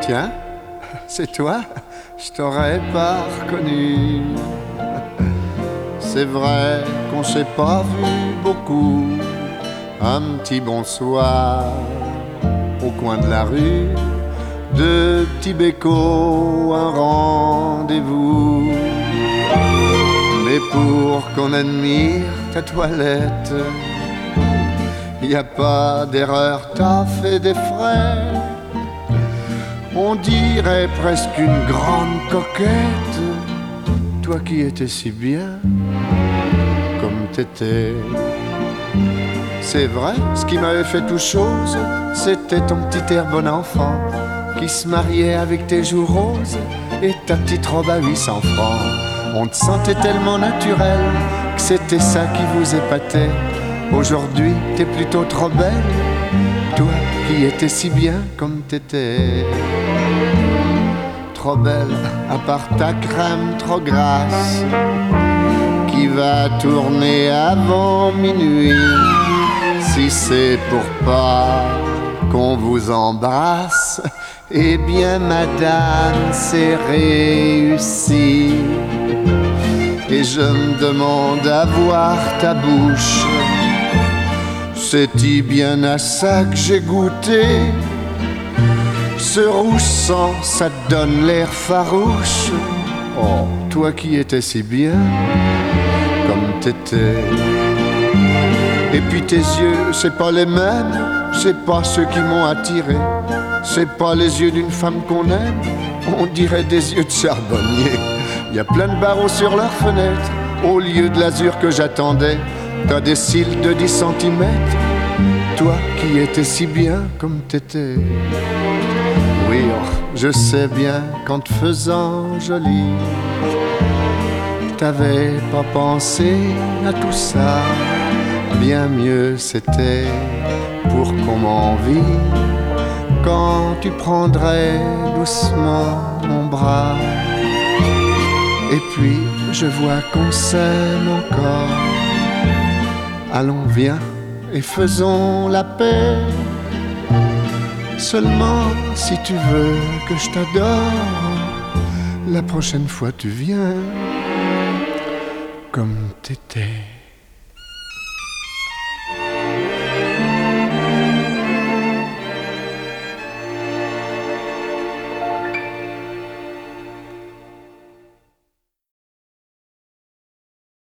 Tiens, c'est toi, je t'aurais pas reconnu. C'est vrai qu'on s'est pas vu beaucoup. Un petit bonsoir au coin de la rue, deux petits bécots, un rendez-vous. Mais pour qu'on admire ta toilette, y a pas d'erreur, t'as fait des frais. On dirait presque une grande coquette, toi qui étais si bien comme t'étais. C'est vrai, ce qui m'avait fait tout chose, c'était ton petit air bon enfant qui se mariait avec tes joues roses et ta petite robe à 800 francs. On te sentait tellement naturel que c'était ça qui vous épatait. Aujourd'hui, t'es plutôt trop belle, toi qui étais si bien comme t'étais. Trop belle, à part ta crème trop grasse qui va tourner avant minuit. Si c'est pour pas qu'on vous embrasse, eh bien madame, c'est réussi. Et je me demande à voir ta bouche, c'est-y bien à ça que j'ai goûté. Ce rouge sang, ça te donne l'air farouche. Oh, toi qui étais si bien comme t'étais. Et puis tes yeux, c'est pas les mêmes, c'est pas ceux qui m'ont attiré. C'est pas les yeux d'une femme qu'on aime, on dirait des yeux de charbonnier. Y a plein de barreaux sur leurs fenêtres, au lieu de l'azur que j'attendais. T'as des cils de 10 centimètres, toi qui étais si bien comme t'étais. Oui, oh, je sais bien qu'en te faisant jolie, t'avais pas pensé à tout ça. Bien mieux c'était pour qu'on m'envie quand tu prendrais doucement mon bras. Et puis je vois qu'on s'aime encore. Allons, viens et faisons la paix. Seulement si tu veux que je t'adore, la prochaine fois tu viens comme t'étais.